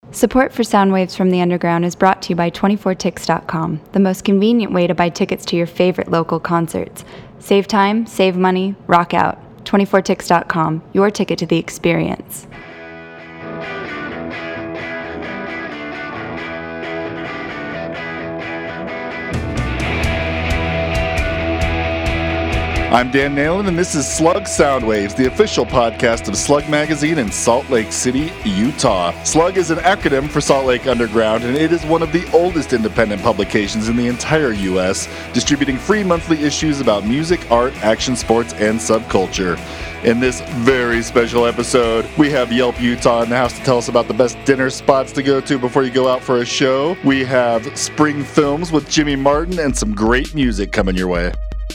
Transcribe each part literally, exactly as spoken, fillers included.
Support for Soundwaves from the Underground is brought to you by twenty-four ticks dot com, the most convenient way to buy tickets to your favorite local concerts. Save time, save money, rock out. twenty-four ticks dot com, your ticket to the experience. I'm Dan Nalen, and this is Slug Soundwaves, the official podcast of Slug Magazine in Salt Lake City, Utah. Slug is an acronym for Salt Lake Underground, and it is one of the oldest independent publications in the entire U S, distributing free monthly issues about music, art, action sports, and subculture. In this very special episode, we have Yelp Utah in the house to tell us about the best dinner spots to go to before you go out for a show. We have Spring Films with Jimmy Martin and some great music coming your way.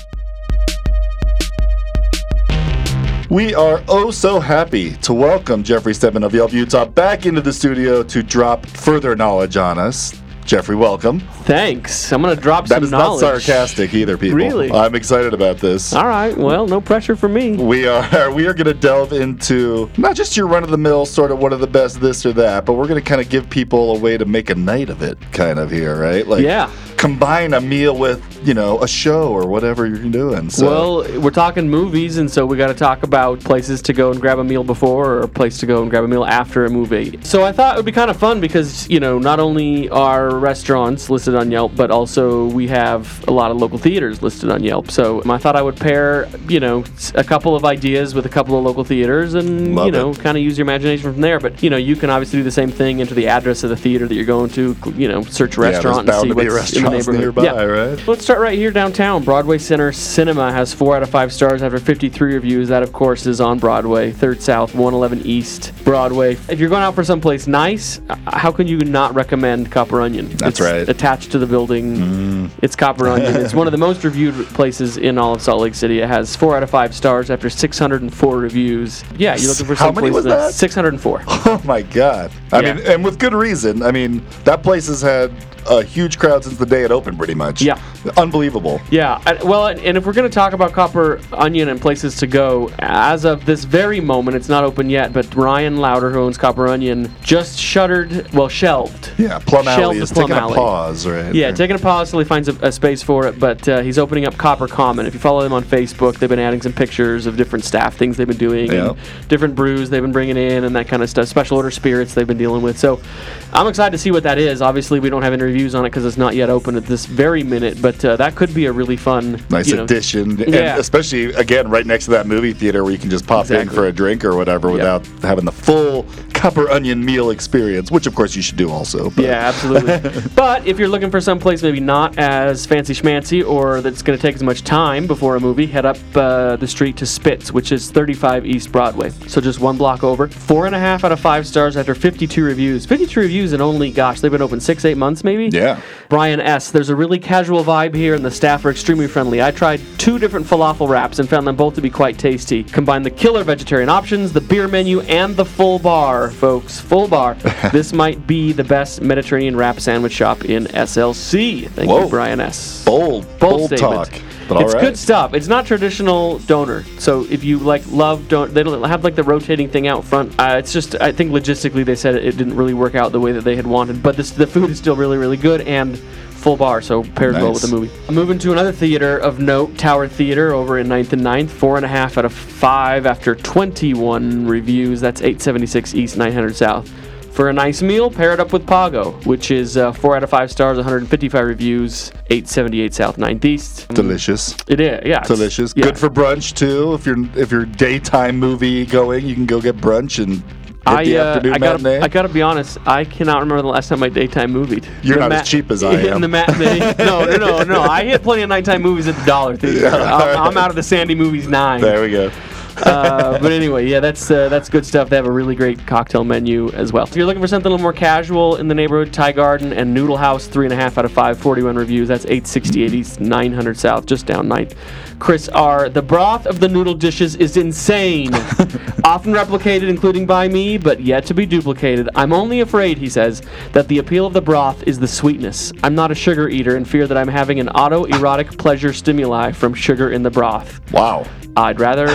We are oh so happy to welcome Jeffrey Stedman of Yelp Utah back into the studio to drop further knowledge on us. Jeffrey, welcome. Thanks. I'm going to drop that some knowledge. That is not sarcastic either, people. Really? I'm excited about this. All right. Well, no pressure for me. We are we are going to delve into not just your run-of-the-mill sort of one of the best this or that, but we're going to kind of give people a way to make a night of it kind of here, right? Like, yeah. Combine a meal with, you know, a show or whatever you're doing. So. Well, we're talking movies, and so we got to talk about places to go and grab a meal before or a place to go and grab a meal after a movie. So I thought it would be kind of fun because, you know, not only are restaurants listed on Yelp, but also we have a lot of local theaters listed on Yelp. So I thought I would pair, you know, a couple of ideas with a couple of local theaters and, Love you know, it. kind of use your imagination from there. But, you know, you can obviously do the same thing, enter the address of the theater that you're going to, you know, search a restaurant yeah, and see what's in the neighborhood. Nearby, yeah. Right? Let's start right here downtown. Broadway Center Cinema has four out of five stars after fifty-three reviews. That, of course, is on Broadway, third South, one eleven East Broadway. If you're going out for someplace nice, how can you not recommend Copper Onion? That's it's right. Attached to the building, mm. it's Copper Onion. It's one of the most reviewed places in all of Salt Lake City. It has four out of five stars after six hundred four reviews. Yeah, you're looking for How someplace many was that? six hundred four. Oh my God! I Yeah. mean, and with good reason. I mean, that place has had a huge crowd since the day it opened, pretty much. Yeah. Unbelievable. Yeah, and- well, and and if we're going to talk about Copper Onion and places to go, as of this very moment, it's not open yet, but Ryan Lauder, who owns Copper Onion, just shuttered, well, shelved. Yeah, Plum Shelved Alley the is Plum taking Alley. a pause, right? Yeah, taking a pause till he finds a, a space for it, but uh, he's opening up Copper Common. If you follow them on Facebook, they've been adding some pictures of different staff things they've been doing, Yeah. and different brews they've been bringing in, and that kind of stuff, special order spirits they've been dealing with. So I'm excited to see what that is. Obviously, we don't have any reviews on it because it's not yet open at this very minute, but uh, that could be a really fun, Nice you know, addition. And Yeah. especially, again, right next to that movie theater where you can just pop in Exactly. for a drink or whatever Yep. without having the full Copper Onion meal experience, which, of course, you should do also. But. Yeah, absolutely. But if you're looking for someplace maybe not as fancy schmancy or that's going to take as much time before a movie, head up uh, the street to Spitz, which is thirty-five East Broadway. So just one block over. Four and a half out of five stars after fifty-two reviews. fifty-two reviews in only, gosh, they've been open six, eight months maybe? Yeah. Brian S. There's a really casual vibe here, and the staff are extremely friendly. I tried two different falafel wraps and found them both to be quite tasty. Combine the killer vegetarian options, the beer menu, and the full bar, folks. Full bar. This might be the best Mediterranean wrap sandwich shop in S L C. Thank Whoa. you, Brian S. Bold, Bold bold statement. talk. But all It's right. good stuff. It's not traditional donor. So if you like love donor, they don't have like the rotating thing out front. Uh, it's just, I think logistically they said it didn't really work out the way that they had wanted. But this, the food is still really, really good and full bar, so pairs well Nice. with the movie. Moving to another theater of note, Tower Theater over in ninth and ninth. Four and a half out of five after twenty-one reviews. That's eight seventy-six East, nine hundred South. For a nice meal, pair it up with Pago, which is uh, four out of five stars, one hundred fifty-five reviews, eight seventy-eight South, ninth East. Delicious. It is, yeah. it's- Delicious. yeah. Good for brunch, too. If you're if you're daytime movie going, you can go get brunch and hit I, the uh, afternoon I gotta, matinee. I gotta be honest, I cannot remember the last time I daytime movied. You're The not as cheap as I in am. the matinee. No, no, no, no. I hit plenty of nighttime movies at the Dollar Theater. Yeah, I'm, I'm out of the Sandy Movies nine. There we go. uh, but anyway, yeah, that's uh, that's good stuff. They have a really great cocktail menu as well. If you're looking for something a little more casual in the neighborhood, Thai Garden and Noodle House, three and a half out of five, forty-one reviews. That's eight sixty-eight East, nine hundred South, just down ninth. Chris R. The broth of the noodle dishes is insane. Often replicated, including by me, but yet to be duplicated. I'm only afraid, he says, that the appeal of the broth is the sweetness. I'm not a sugar eater and fear that I'm having an autoerotic pleasure stimuli from sugar in the broth. Wow. I'd rather not know.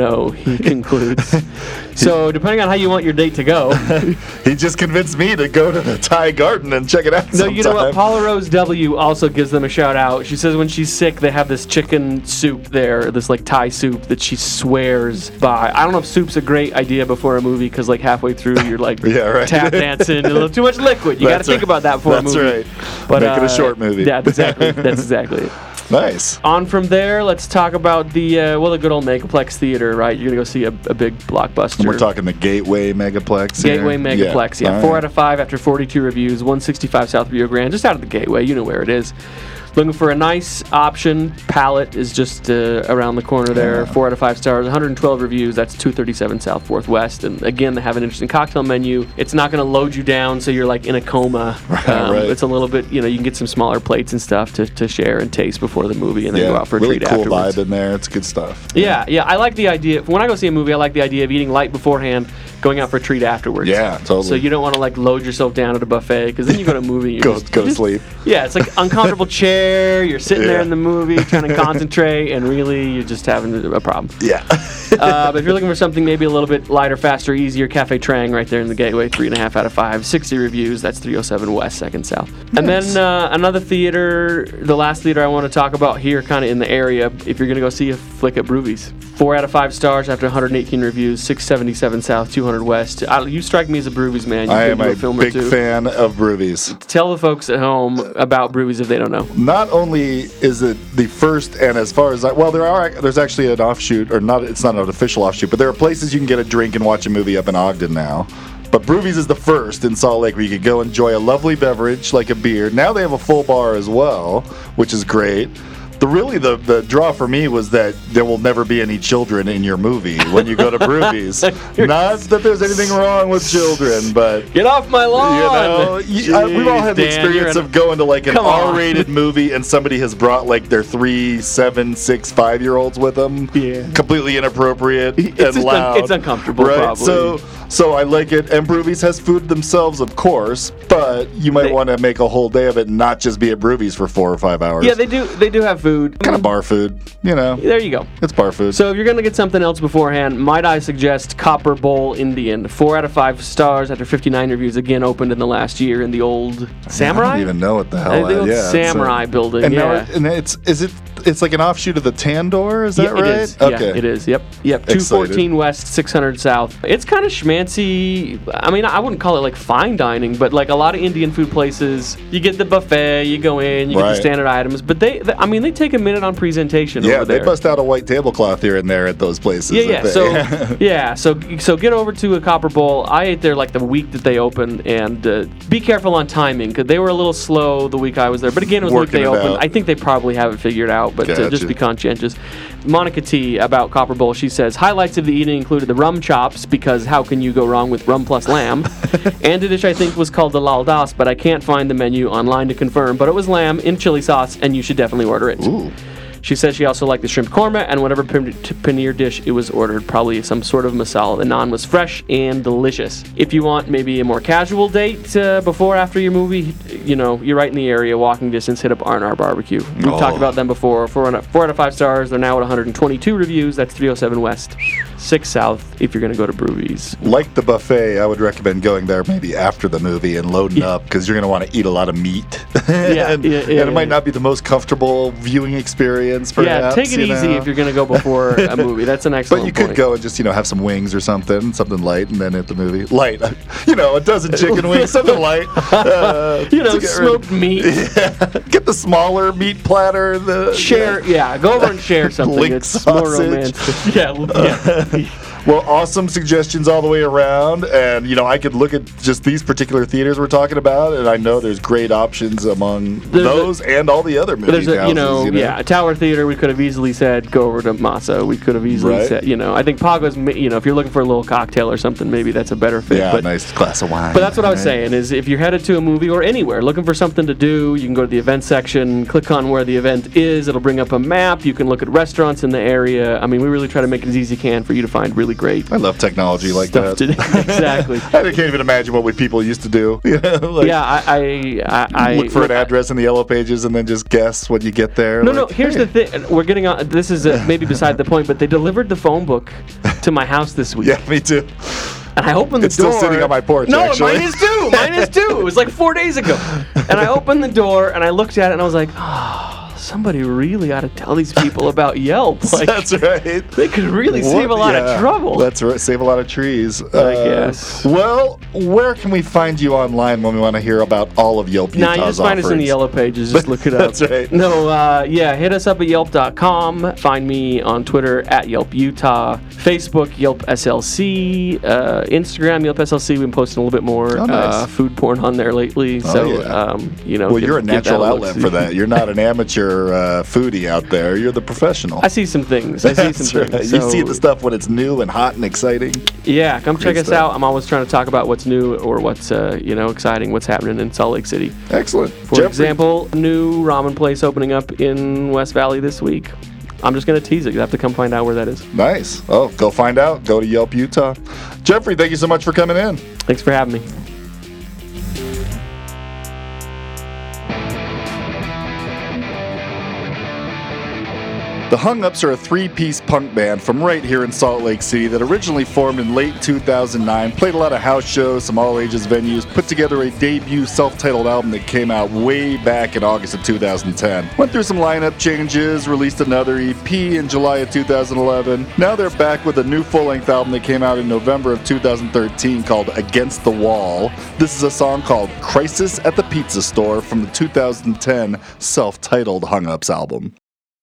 no, he concludes. So, depending on how you want your date to go. He just convinced me to go to the Thai Garden and check it out No, sometime. you know what? Paula Rose W. also gives them a shout out. She says when she's sick, they have this chicken soup there, this like Thai soup that she swears by. I don't know if soup's a great idea before a movie because like halfway through you're like Yeah, right. tap dancing, a little too much liquid. You got to That's think right. about that before That's a movie. right. But, Make it a uh, short movie. Yeah, exactly. That's exactly it. Nice. On from there, let's talk about the uh, well, the good old Megaplex Theater, right? You're gonna go see a, a big blockbuster. And we're talking the Gateway Megaplex here. Gateway Megaplex, yeah. All Four right. out of five after forty-two reviews. one sixty-five South Rio Grande, just out of the Gateway. You know where it is. Looking for a nice option. Palette is just uh, around the corner there. Yeah. Four out of five stars. one hundred twelve reviews. That's two thirty-seven South Fourth West. And again, they have an interesting cocktail menu. It's not going to load you down so you're like in a coma. Um, right. It's a little bit, you know, you can get some smaller plates and stuff to, to share and taste before the movie, and then Yeah, go out for a really treat cool afterwards. vibe in there. It's good stuff. Yeah, yeah. I like the idea. When I go see a movie, I like the idea of eating light beforehand, going out for a treat afterwards. Yeah, totally. So you don't want to like load yourself down at a buffet because then you go to a movie. And you Go- just, go you to just- sleep. Yeah, it's like uncomfortable chair. You're sitting there Yeah. in the movie trying to concentrate, and really you're just having a problem. Yeah. Uh, but if you're looking for something maybe a little bit lighter, faster, easier, Cafe Trang right there in the Gateway, three and a half out of five, sixty reviews. That's three oh seven West, Second South. And Nice. then uh, another theater, the last theater I want to talk about here, kind of in the area, if you're going to go see a flick at Broovies. Four out of five stars after one hundred eighteen reviews, six seventy-seven South, two hundred West. I, you strike me as a Broovies man. You've I been am to a film or big two. fan of Broovies. Tell the folks at home about Broovies if they don't know. Not only is it the first, and as far as I, well, there are there's actually an offshoot, or not. It's not an official offshoot, but there are places you can get a drink and watch a movie up in Ogden now. But Broovies is the first in Salt Lake where you could go enjoy a lovely beverage like a beer. Now they have a full bar as well, which is great. The really the, the draw for me was that there will never be any children in your movie when you go to Broovies. Not that there's anything wrong with children, but Get off my lawn! you know, you, I, we've all had the Jeez, Dan, experience you're an- of going to like an Come on. R-rated movie and somebody has brought like their three, seven, six, five-year-olds with them. Yeah. Completely inappropriate It's and just un- loud. it's uncomfortable, right? probably. So, so I like it. And Broovies has food themselves, of course, but you might They- want to make a whole day of it, and not just be at Broovies for four or five hours. Yeah, they do. They do have food. kind of bar food, you know. There you go. It's bar food. So if you're gonna get something else beforehand, might I suggest Copper Bowl Indian? Four out of five stars after fifty-nine reviews. Again, opened in the last year in the old Samurai. I don't even know what the hell. I think that- old yeah, Samurai it's a- building. And now, yeah. it- and it's is it? It's like an offshoot of the Tandoor. Is that Yeah, right? It is. Okay. Yeah, it is. Yep. Yep. two fourteen West, six hundred South. It's kind of schmancy. I mean, I wouldn't call it like fine dining, but like a lot of Indian food places, you get the buffet, you go in, you get Right. the standard items, but they, they, I mean, they take a minute on presentation Yeah, over they there. bust out a white tablecloth here and there at those places. Yeah, I yeah. think. So, yeah. So, so get over to a Copper Bowl. I ate there like the week that they opened, and uh, be careful on timing because they were a little slow the week I was there. But again, it was the week Working they it opened. out. I think they probably have it figured out, but uh, just Gotcha. be conscientious. Monica T about Copper Bowl. She says highlights of the eating included the rum chops because how can you go wrong with rum plus lamb, and a dish I think was called the lal das, but I can't find the menu online to confirm. But it was lamb in chili sauce, and you should definitely order it. Ooh. She says she also liked the shrimp korma and whatever pan- t- paneer dish it was ordered, probably some sort of masala. The naan was fresh and delicious. If you want maybe a more casual date uh, before after your movie, you know, you're right in the area, walking distance, hit up R and R Barbecue. We've Oh. talked about them before. Four out, of, four out of five stars. They're now at one hundred twenty-two reviews. That's three oh seven West, six South if you're going to go to Broovies. Like the buffet, I would recommend going there maybe after the movie and loading Yeah. up because you're going to want to eat a lot of meat. Yeah, and, yeah, yeah, and it yeah. might not be the most comfortable viewing experience. Yeah, Perhaps, take it you easy know? if you're going to go before a movie. That's an excellent But you could point. go and just, you know, have some wings or something, something light, and then hit the movie. Light, you know, a dozen chicken wings, something light. Uh, You know, to get rid- smoked meat. Yeah. Get the smaller meat platter. The Share, yeah, go over and share something. Link It's more sausage. romantic. Yeah, yeah. Well, awesome suggestions all the way around, and you know, I could look at just these particular theaters we're talking about, and I know there's great options among There's a- those and all the other movie There's a, houses. you know, yeah, Tower Theater. We could have easily said go over to Masa. We could have easily Right. said, you know, I think Pago's. ma- You know, if you're looking for a little cocktail or something, maybe that's a better fit. yeah, but, nice glass of wine. But that's what I was right? saying is if you're headed to a movie or anywhere looking for something to do, you can go to the event section, click on where the event is. It'll bring up a map. You can look at restaurants in the area. I mean, we really try to make it as easy as you can for you to find really really great. I love technology like stuff that. To do. Exactly. I can't even imagine what we people used to do. You know, like yeah, I, I, I look for look, an address in the Yellow Pages and then just guess when you get there. No, like, no. Here's hey. the thing. We're getting on. This is uh, maybe beside the point, but they delivered the phone book to my house this week. Yeah, me too. And I opened the It's door. still sitting on my porch, No, actually. mine is too. Mine is too. It was like four days ago. And I opened the door and I looked at it and I was like, oh, somebody really ought to tell these people about Yelp. Like, That's right. they could really What- save a lot yeah, of trouble. That's right. Save a lot of trees. I guess. Well, where can we find you online when we want to hear about all of Yelp Nah, Utah's you just find us in the offerings? Yellow Pages. Just look it up. That's right. No, uh, yeah, hit us up at yelp dot com. Find me on Twitter at Yelp Utah, Facebook Yelp S L C, uh, Instagram Yelp S L C. We've been posting a little bit more Oh, nice. uh, food porn on there lately. Oh, so, yeah. um, you know, Well, give- you're a give that natural look. outlet for that. You're not an amateur uh, foodie out there. You're the professional. I see some things. I see That's some right. things. You So, see the stuff when it's new and hot and exciting. Yeah, come check Great us stuff. out. I'm always trying to talk about what's new or what's uh, you know exciting, what's happening in Salt Lake City. Excellent. For Jeffrey, example, new ramen place opening up in West Valley this week. I'm just going to tease it. You have to come find out where that is. Nice. Oh, go find out. Go to Yelp Utah. Jeffrey, thank you so much for coming in. Thanks for having me. The Hung Ups are a three-piece punk band from right here in Salt Lake City that originally formed in late two thousand nine, played a lot of house shows, some all-ages venues, put together a debut self-titled album that came out way back in August of two thousand ten. Went through some lineup changes, released another E P in July of two thousand eleven. Now they're back with a new full-length album that came out in November of two thousand thirteen called Against the Wall. This is a song called Crisis at the Pizza Store from the two thousand ten self-titled Hung Ups album.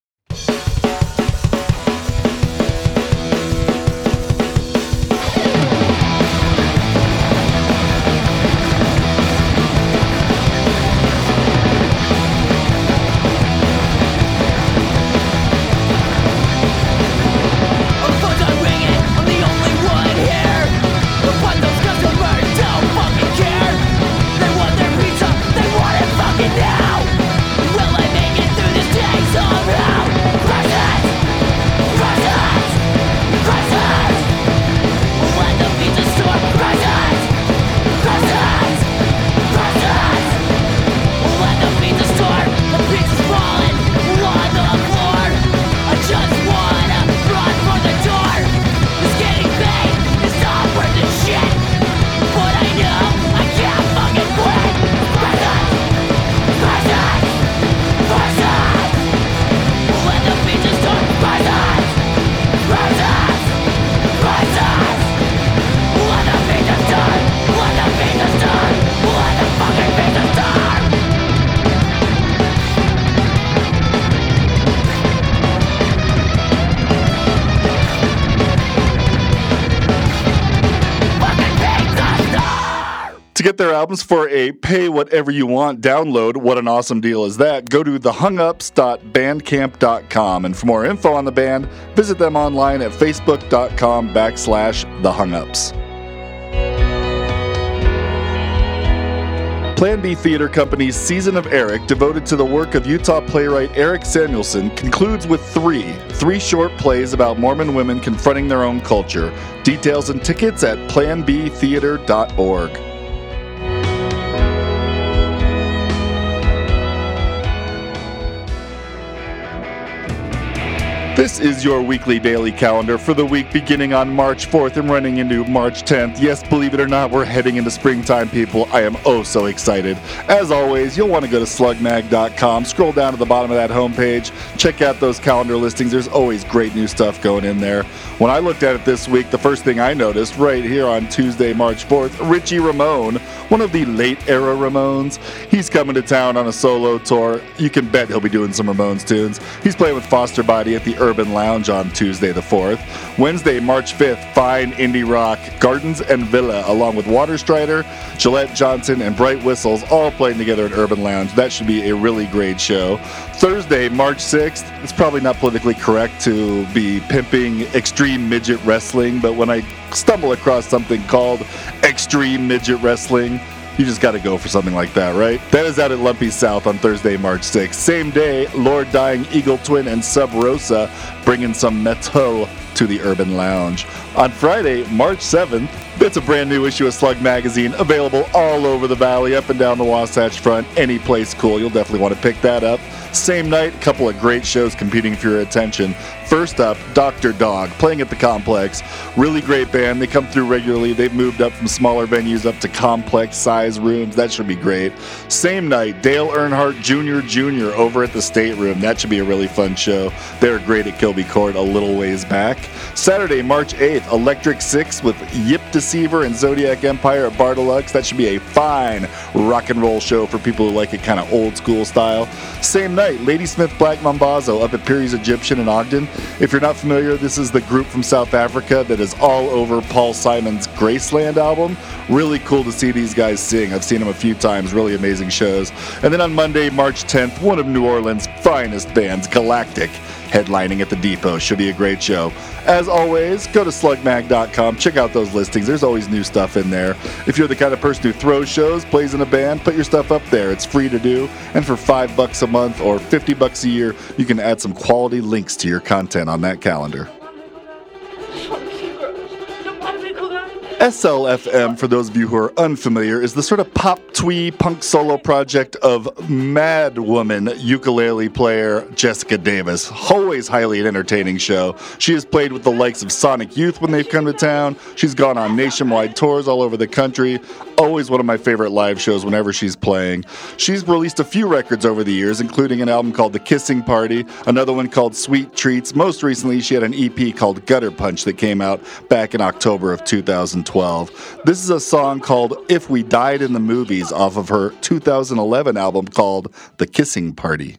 To get their albums for a pay whatever you want download, what an awesome deal is that, go to the hung ups dot bandcamp dot com. And for more info on the band, visit them online at facebook.com backslash thehungups. Plan B Theater Company's Season of Eric, devoted to the work of Utah playwright Eric Samuelson, concludes with three, three short plays about Mormon women confronting their own culture. Details and tickets at plan b theater dot org. This is your weekly daily calendar for the week beginning on March fourth and running into March tenth. Yes, believe it or not, we're heading into springtime, people. I am oh so excited. As always, you'll want to go to slug mag dot com, scroll down to the bottom of that homepage, check out those calendar listings. There's always great new stuff going in there. When I looked at it this week, the first thing I noticed right here on Tuesday, March fourth, Richie Ramone, one of the late era Ramones. He's coming to town on a solo tour. You can bet he'll be doing some Ramones tunes. He's playing with Foster Body at the Urban Lounge on Tuesday the fourth. Wednesday, March fifth, fine indie rock, Gardens and Villa, along with Waterstrider, Gillette Johnson, and Bright Whistles, all playing together at Urban Lounge. That should be a really great show. Thursday, March sixth, it's probably not politically correct to be pimping Extreme Midget Wrestling, but when I stumble across something called Extreme Midget Wrestling, you just got to go for something like that, right? That is out at Lumpy South on Thursday, March sixth. Same day, Lord Dying, Eagle Twin, and Sub Rosa bringing some metal to the Urban Lounge. On Friday, March seventh, it's a brand new issue of Slug Magazine, available all over the valley, up and down the Wasatch Front, any place cool. You'll definitely want to pick that up. Same night, a couple of great shows competing for your attention. First up, Doctor Dog, playing at the Complex. Really great band. They come through regularly. They've moved up from smaller venues up to complex size rooms. That should be great. Same night, Dale Earnhardt Junior Junior over at the State Room. That should be a really fun show. They were great at Kilby Court a little ways back. Saturday, March eighth, Electric Six with Yip Deceiver and Zodiac Empire at Bar Deluxe. That should be a fine rock and roll show for people who like it kind of old school style. Same night, Ladysmith Black Mambazo up at Perry's Egyptian in Ogden. If you're not familiar, this is the group from South Africa that is all over Paul Simon's Graceland album. Really cool to see these guys sing. I've seen them a few times. Really amazing shows. And then on Monday, March tenth, one of New Orleans' finest bands, Galactic, headlining at the Depot. Should be a great show. As always, go to slug mag dot com. Check out those listings. There's always new stuff in there. If you're the kind of person who throws shows, plays in a band, put your stuff up there. It's free to do. And for five bucks a month or fifty bucks a year, you can add some quality links to your content on that calendar. S L F M, for those of you who are unfamiliar, is the sort of pop twee punk solo project of mad woman ukulele player Jessica Davis. Always highly an entertaining show. She has played with the likes of Sonic Youth when they've come to town. She's gone on nationwide tours all over the country. Always one of my favorite live shows whenever she's playing. She's released a few records over the years, including an album called The Kissing Party, another one called Sweet Treats. Most recently, she had an E P called Gutter Punch that came out back in October of two thousand twelve. This is a song called If We Died in the Movies off of her two thousand eleven album called The Kissing Party.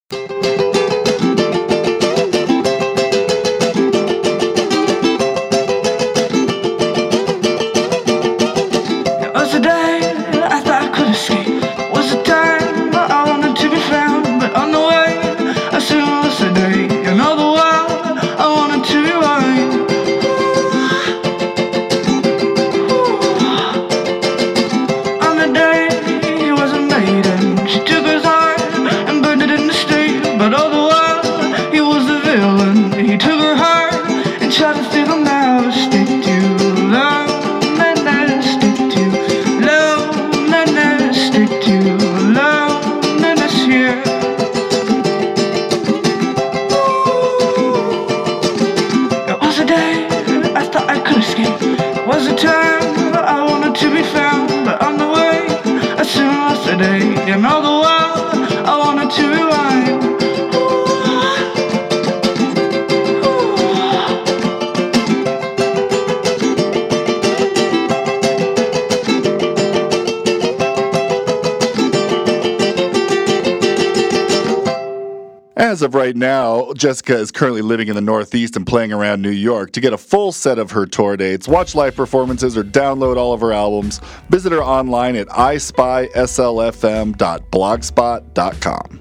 As of right now, Jessica is currently living in the Northeast and playing around New York. To get a full set of her tour dates, watch live performances, or download all of her albums, visit her online at i spy s l f m dot blogspot dot com.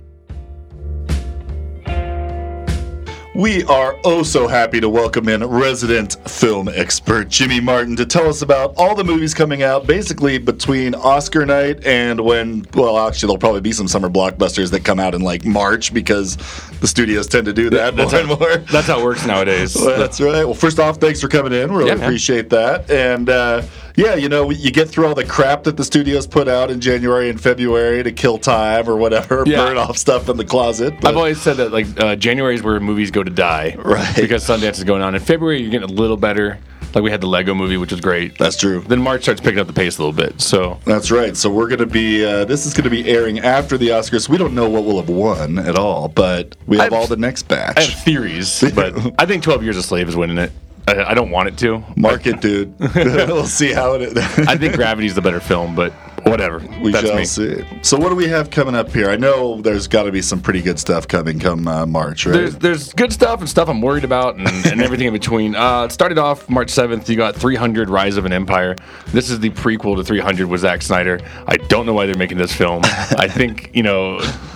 We are oh so happy to welcome in resident film expert Jimmy Martin to tell us about all the movies coming out basically between Oscar night and when, well, actually there'll probably be some summer blockbusters that come out in like March because the studios tend to do that that's more how, and more. That's how it works nowadays. Well, that's right. Well, first off, thanks for coming in. Really yeah, appreciate that. And uh, yeah, you know, you get through all the crap that the studios put out in January and February to kill time or whatever, yeah. burn off stuff in the closet. But I've always said that like uh, January is where movies go to die. Right. Because Sundance is going on. In February, you're getting a little better. Like we had the Lego movie, which was great. That's true. Then March starts picking up the pace a little bit. So that's right. So we're going to be, uh, this is going to be airing after the Oscars. We don't know what will have won at all, but we have I've, all the next batch. I have theories, but I think twelve Years a Slave is winning it. I, I don't want it to. Mark it, dude. We'll see how it is. I think Gravity's the better film, but whatever. We That's shall me. see. So what do we have coming up here? I know there's got to be some pretty good stuff coming come uh, March, right? There's, there's good stuff and stuff I'm worried about and, and everything in between. Uh, it started off March seventh. You got three hundred Rise of an Empire. This is the prequel to three hundred with Zack Snyder. I don't know why they're making this film. I think, you know,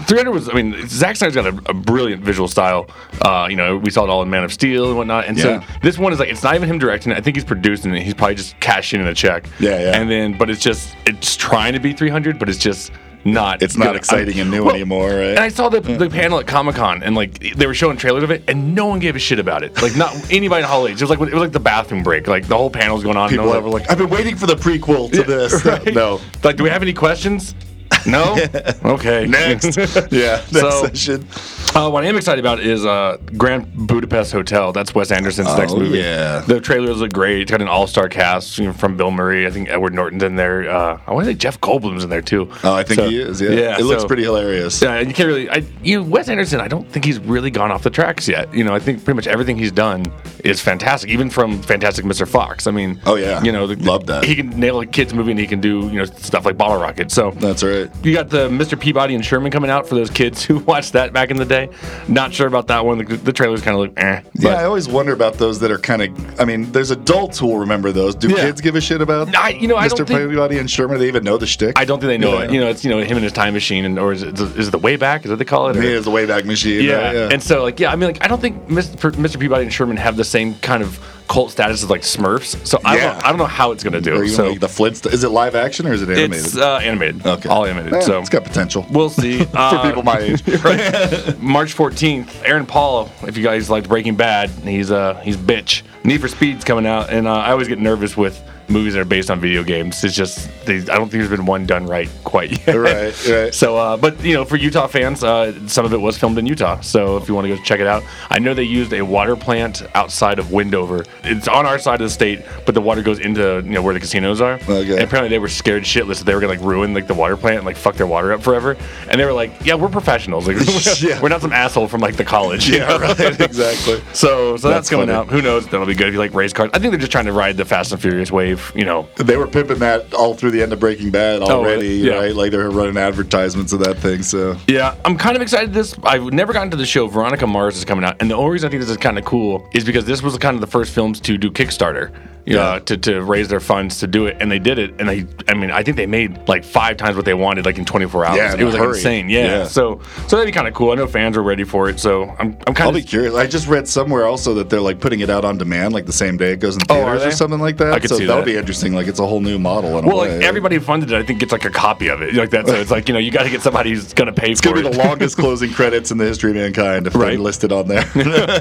three hundred was, I mean, Zack Snyder's got a, a brilliant visual style. Uh, you know, we saw it all in Man of Steel and whatnot. And Yeah. so this one is like, it's not even him directing it. I think he's producing it. He's probably just cashing in a check. Yeah, yeah. And then, but it's just, it's trying to be three hundred, but it's just not. It's not good. exciting I- and new well, anymore, right? And I saw the, the panel at Comic Con, and like they were showing trailers of it, and no one gave a shit about it. Like not anybody in Hall H. It was like it was like the bathroom break. Like the whole panel was going on. People and no are one ever like, I've been waiting for the prequel to this. right? No. Like, do we have any questions? No. Okay. Next. Yeah. Next So- session. Uh, what I am excited about is uh, Grand Budapest Hotel. That's Wes Anderson's Oh, next movie. yeah. The trailers look great. It's got an all-star cast, you know, from Bill Murray. I think Edward Norton's in there. Uh, I want to say Jeff Goldblum's in there too. Oh, I think So, he is. Yeah. yeah, It looks so- pretty hilarious. Yeah, and you can't really. I, you know, Wes Anderson. I don't think he's really gone off the tracks yet. You know, I think pretty much everything he's done is fantastic. Even from Fantastic Mister Fox. I mean, Oh, yeah. you know, the, Love that. He can nail a kids movie, and he can do you know stuff like Bottle Rocket. So That's right. you got the Mister Peabody and Sherman coming out for those kids who watched that back in the day. Not sure about that one. The, the trailers kind of look eh. Yeah, but- I always wonder about those that are kind of. I mean, there's adults who will remember those. Do Yeah. kids give a shit about? I- you know, I Mister don't think- Peabody and Sherman. Do they even know the shtick? I don't think they know Yeah. it. You know, it's you know him and his time machine, and or is it, is it the way back? Is that what they call it? I Or- mean, it's the Wayback Machine. yeah. right? yeah. And so like yeah, I mean like I don't think Mister Mister Peabody and Sherman have the same kind of cult status as like Smurfs. So I Yeah. don't I don't know how it's gonna do. or even so like the Flintstones. Is it live action or is it animated? it's uh, animated. okay. All animated. Eh, so it's got potential. we'll see. for Uh, people my age. right. March fourteenth, Aaron Paul. If you guys liked Breaking Bad, he's uh he's bitch. Need for Speed's coming out, and uh, I always get nervous with movies that are based on video games. It's just they, I don't think there's been one done right quite yet. Right, right. So, uh, but you know, for Utah fans, uh, some of it was filmed in Utah. So if you want to go check it out, I know they used a water plant outside of Windover. It's on our side of the state, but the water goes into you know where the casinos are. Okay. And apparently they were scared shitless that they were gonna like ruin like the water plant and like fuck their water up forever. And they were like, yeah, we're professionals. Like, Yeah. we're not some asshole from like the college. you Yeah, know? right. Exactly. So, so that's, That's coming funny. out. Who knows? That'll be good if you like race cars. I think they're just trying to ride the Fast and Furious wave. You know, They were pimping that all through the end of Breaking Bad already, yeah. right? Like they were running advertisements of that thing. So yeah, I'm kind of excited. This I've never gotten to the show. Veronica Mars is coming out, and the only reason I think this is kind of cool is because this was kind of the first films to do Kickstarter. Yeah, Yeah. to, to raise their funds to do it, and they did it. And they, I mean, I think they made like five times what they wanted, like in twenty-four hours. Yeah, in it a was like hurry. insane. Yeah. Yeah. So, so that'd be kind of cool. I know fans are ready for it, so I'm, I'm kind I'll of. be curious. I just read somewhere also that they're like putting it out on demand, like the same day it goes in Oh, are theaters or they? something like that. I could so see that'll that. be interesting. Like it's a whole new model. In Well, a like way. everybody who funded it, I think gets like a copy of it, like that. So it's like you know, you got to get somebody who's gonna pay It's for gonna be it. the longest closing credits in the history of mankind if Right. they're listed on there.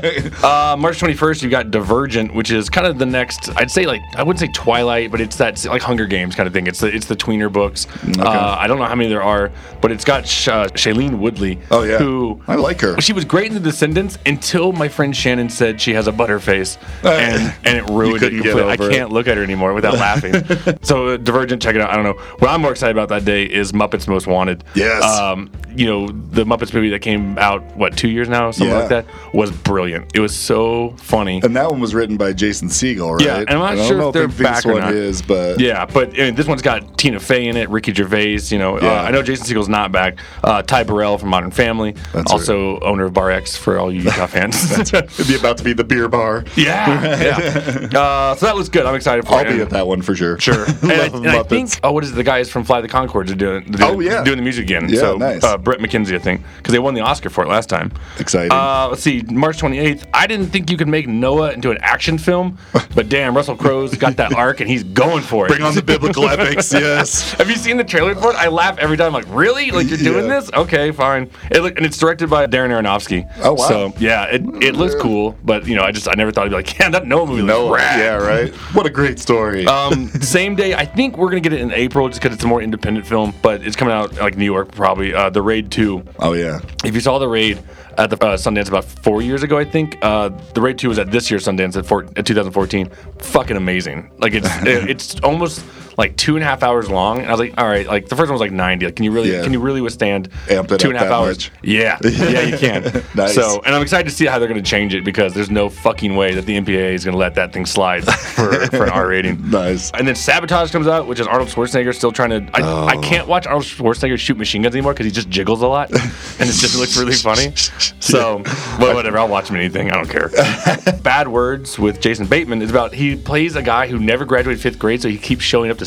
Uh, March twenty-first, you got Divergent, which is kind of the next. I'd say like I wouldn't say Twilight, but it's that like Hunger Games kind of thing. It's the it's the tweener books. Uh, I don't know how many there are, but it's got Sh- uh, Shailene Woodley. Oh, yeah. who I like her. She was great in The Descendants until my friend Shannon said she has a butterface, Uh, and and it ruined it couldn't get completely. I over it. can't look at her anymore without laughing. So uh, Divergent, check it out. I don't know. What I'm more excited about that day is Muppets Most Wanted. Yes. Um, you know the Muppets movie that came out what two years now, something Yeah. like that, was brilliant. It was so funny. And that one was written by Jason Segel, right? Yeah, and I'm not I don't sure know if they're think this back or one not. is, but Yeah, but I mean, this one's got Tina Fey in it, Ricky Gervais. You know, Yeah. uh, I know Jason Segel's not back. Uh, Ty Burrell from Modern Family, That's also owner of Bar X for all you Utah fans. it'd be about to be the beer bar. yeah, yeah. Uh, so that looks good. I'm excited for I'll it. be at that one for sure. Sure. And, I, Love and I Muppets. think, oh, what is it? The guys from Fly the Conchords are doing, doing, Oh, yeah. doing the music again. Yeah, so, nice. uh, Brett McKenzie, I think, because they won the Oscar for it last time. Exciting. Uh, let's see, March twenty-eighth. I didn't think you could make Noah into an action film, but damn, Russell Crowe's got that arc and he's going for it. Bring on the biblical epics, yes. Have you seen the trailer for it? I laugh every time. Like, really? Like you're doing Yeah. this? Okay, fine. It, look- and it's directed by Darren Aronofsky. Oh, wow. So yeah, it, it looks cool, but you know, I just I never thought it'd be like, yeah, that Noah movie looks No, rad. yeah, right. What a great story. Um, same day, I think we're gonna get it in April just because it's a more independent film, but it's coming out like New York probably. Uh, the Raid two. oh yeah. If you saw the Raid at the uh, Sundance about four years ago, I think uh, the Raid two was at this year's Sundance at, four, at twenty fourteen. Fucking amazing! Like it's it, it's almost like two and a half hours long, and I was like, all right, like the first one was like ninety. Like, can you really Yeah. can you really withstand Amp it two up and a half that hours? much. Yeah, yeah, you can. Nice. So, and I'm excited to see how they're going to change it because there's no fucking way that the M P A A is going to let that thing slide for, for an R rating. Nice. And then Sabotage comes out, which is Arnold Schwarzenegger still trying to. I, Oh. I can't watch Arnold Schwarzenegger shoot machine guns anymore because he just jiggles a lot, and it just looks really funny. So, well, whatever. I'll watch him in anything. I don't care. Bad Words with Jason Bateman is about he plays a guy who never graduated fifth grade, so he keeps showing up to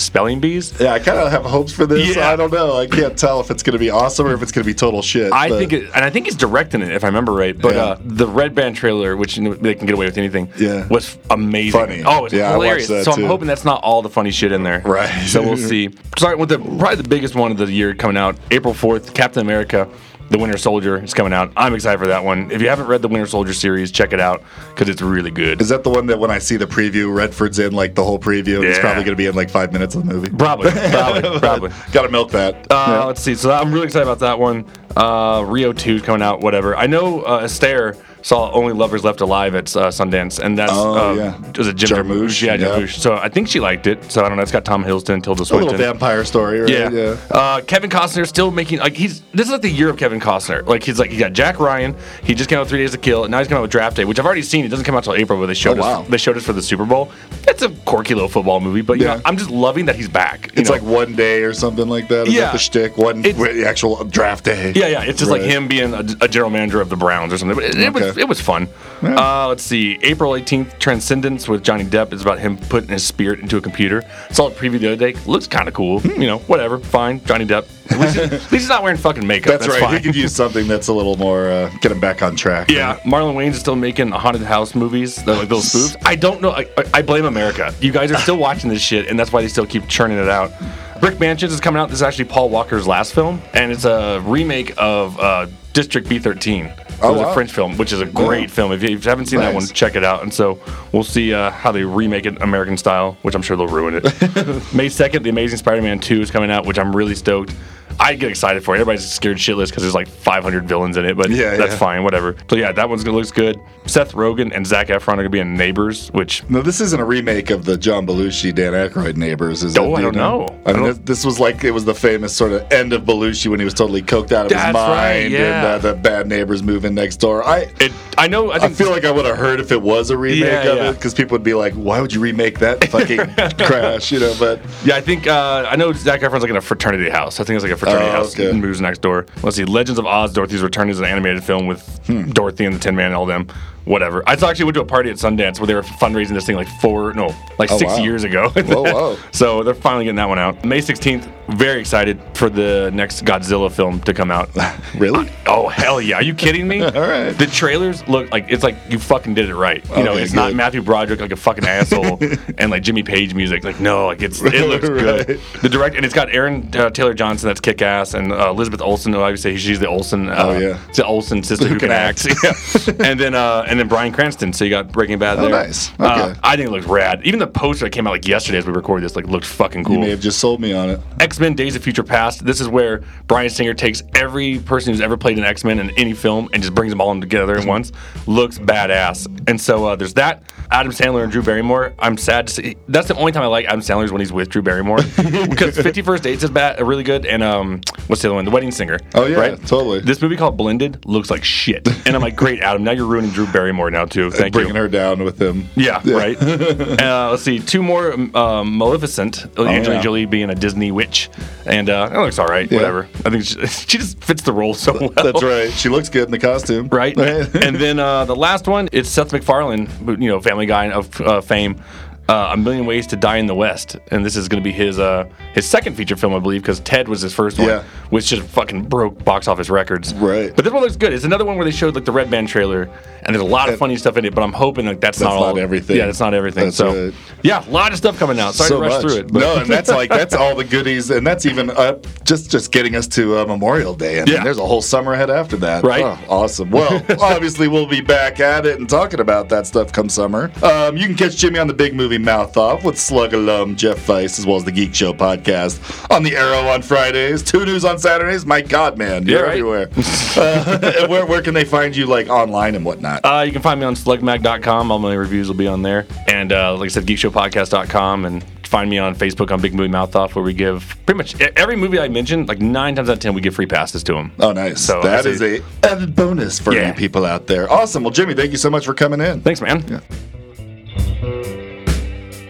spelling bees. Yeah, I kind of have hopes for this. Yeah. I don't know. I can't tell if it's going to be awesome or if it's going to be total shit. I but- think, it, and I think he's directing it, if I remember right. But Yeah. uh, the Red Band trailer, which you know, they can get away with anything, Yeah. was amazing. Funny. Oh, it's Yeah, I watched hilarious. that So too. I'm hoping that's not all the funny shit in there. Right. So we'll see. Starting with the probably the biggest one of the year coming out, April fourth, Captain America. The Winter Soldier is coming out. I'm excited for that one. If you haven't read the Winter Soldier series, check it out because it's really good. Is that the one that when I see the preview, Redford's in like the whole preview? And It's Yeah. probably going to be in like five minutes of the movie. Probably, probably, probably. Got to milk that. Uh, Yeah. Let's see. So I'm really excited about that one. Uh, Rio two is coming out. Whatever. I know uh, Astaire saw Only Lovers Left Alive at uh, Sundance, and that's Oh, uh, yeah. was it Jim Jarmusch, Jarmusch? Yeah, yeah. Jarmusch. So I think she liked it. So I don't know. It's got Tom Hiddleston, Tilda A little Swinton. vampire story, right? Yeah. yeah. Uh, Kevin Costner still making like he's this is like the year of Kevin Costner. Like he's like he got Jack Ryan. He just came out with Three Days to Kill, and now he's coming out with Draft Day, which I've already seen. It doesn't come out till April, but they showed Oh, wow. us. They showed us for the Super Bowl. It's a quirky little football movie, but you Yeah. know I'm just loving that he's back. you It's know? like one day or something like that. Is Yeah. that the shtick? One It's- wait, the actual draft day. Yeah, yeah. It's just like Right. him being a, a general manager of the Browns or something. But it, it was Okay. it was fun. Uh, let's see. April eighteenth, Transcendence with Johnny Depp is about him putting his spirit into a computer. Saw a preview the other day. Looks kind of cool. You know, whatever. Fine. Johnny Depp. At least, at least he's not wearing fucking makeup. That's, That's, right. fine. He could use something that's a little more uh, get him back on track. Yeah, Marlon Wayans is still making haunted house movies, the, like those spoofs. I don't know. I, I blame America. You guys are still watching this shit, and that's why they still keep churning it out. Brick Mansions is coming out. This is actually Paul Walker's last film, and it's a remake of uh, District B thirteen. Oh, it was wow. a French film, which is a great film. If you, if you haven't seen that Nice. one, check it out. And so we'll see uh, how they remake it American style, which I'm sure they'll ruin it. May second, The Amazing Spider-Man two is coming out, which I'm really stoked. I get excited for it. Everybody's scared shitless because there's like five hundred villains in it, but Yeah, that's yeah. fine, whatever. So yeah, that one's gonna looks good. Seth Rogen and Zac Efron are gonna be in Neighbors, which No, this isn't a remake of the John Belushi, Dan Aykroyd Neighbors, is Oh, it? I Do you don't know. I I mean, don't- this, this was like, it was the famous sort of end of Belushi when he was totally coked out of his That's mind right, yeah. and uh, the bad neighbors moving next door. I it. I know. I I think feel like I would have heard if it was a remake Yeah, of yeah. it, because people would be like, why would you remake that fucking crash, you know, but... Yeah, I think uh, I know Zac Efron's like in a fraternity house. I think it's like a fraternity Oh, house okay. and moves next door. Let's see, Legends of Oz: Dorothy's Return is an animated film with Hmm. Dorothy and the Tin Man and all them. Whatever. I actually went to a party at Sundance where they were fundraising this thing like four, no, like Oh, six wow. years ago. Whoa, whoa. So they're finally getting that one out. May sixteenth, very excited for the next Godzilla film to come out. Really? Oh hell yeah! Are you kidding me? All right. The trailers look like it's like you fucking did it right. You know, Okay, it's not good. Matthew Broderick like a fucking asshole and like Jimmy Page music. Like no, like it's it looks good. Right. The direct and it's got Aaron uh, Taylor Johnson that's kick ass and uh, Elizabeth Olsen. Who I would say she's the Olsen. Uh, Oh, yeah. it's the Olsen sister who, Who can, can act. act. Yeah. and then uh, and then Bryan Cranston. So you got Breaking Bad Oh, there. nice. Uh, Okay. I think it looks rad. Even the poster that came out like yesterday as we recorded this like looked fucking cool. You may have just sold me on it. X-Men Days of Future Past. This is where Bryan Singer takes every person who's ever played an X-Men in any film and just brings them all in together at once. Looks badass. And so uh, there's that. Adam Sandler and Drew Barrymore. I'm sad to see. That's the only time I like Adam Sandler is when he's with Drew Barrymore. Because fifty-first Dates is bad, really good. And um, what's the other one? The Wedding Singer. Oh, yeah, right? totally. This movie called Blended looks like shit. And I'm like, great, Adam. Now you're ruining Drew Barrymore now, too. Thank Bringing you. her down with him. Yeah, right. uh, let's see, two more. Um, Maleficent, Angelina Oh, yeah. Jolie being a Disney witch, and uh, it looks all right. Yeah. Whatever. I think she, she just fits the role so well. That's right. She looks good in the costume. Right. And then uh, the last one, it's Seth MacFarlane, who, you know, Family Guy of uh, fame. Uh, A Million Ways to Die in the West, and this is going to be his uh, his second feature film, I believe, because Ted was his first one, Yeah. which just fucking broke box office records. Right. But this one looks good. It's another one where they showed like the Red Band trailer, and there's a lot of And- funny stuff in it. But I'm hoping like that's, That's not all not everything. Yeah, that's not everything. That's so right. yeah, a lot of stuff coming out. Sorry so to rush much. through it. But No, and that's like that's all the goodies, and that's even uh, just just getting us to uh, Memorial Day, and Yeah. then there's a whole summer ahead after that. Right. Oh, awesome. Well, obviously we'll be back at it and talking about that stuff come summer. Um, you can catch Jimmy on the Big Movie Mouth Off with Slug alum Jeff Weiss, as well as the Geek Show podcast on the Arrow on Fridays, Two News on Saturdays. My God, man, you're Yeah, right. everywhere. uh, and where where can they find you, like online and whatnot? Uh, you can find me on slug mag dot com. All my reviews will be on there. And uh, like I said, geek show podcast dot com. And find me on Facebook on Big Movie Mouth Off, where we give pretty much e- every movie I mentioned, like nine times out of ten, we give free passes to them. Oh, nice. So that that's is a added bonus for Yeah. you people out there. Awesome. Well, Jimmy, thank you so much for coming in. Thanks, man.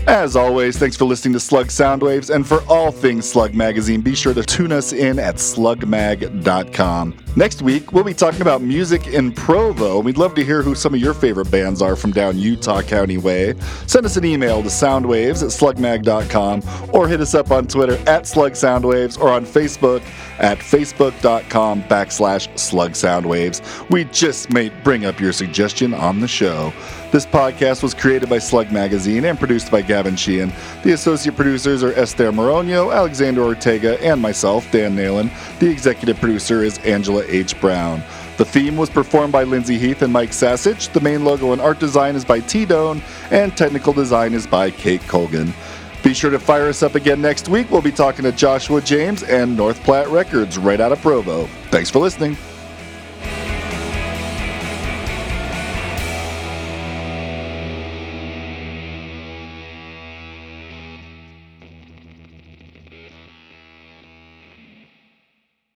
As always, thanks for listening to Slug Soundwaves, and for all things Slug Magazine, be sure to tune us in at slug mag dot com. Next week, we'll be talking about music in Provo. We'd love to hear who some of your favorite bands are from down Utah County way. Send us an email to soundwaves at slug mag dot com, or hit us up on Twitter at Slug Soundwaves, or on Facebook at facebook.com backslash Slug Soundwaves. We just may bring up your suggestion on the show. This podcast was created by Slug Magazine and produced by Gavin Sheehan. The associate producers are Esther Moronio, Alexander Ortega, and myself, Dan Nalen. The executive producer is Angela H. Brown. The theme was performed by Lindsay Heath and Mike Sasich. The main logo and art design is by T-Done, and technical design is by Kate Colgan. Be sure to fire us up again next week. We'll be talking to Joshua James and North Platte Records right out of Provo. Thanks for listening.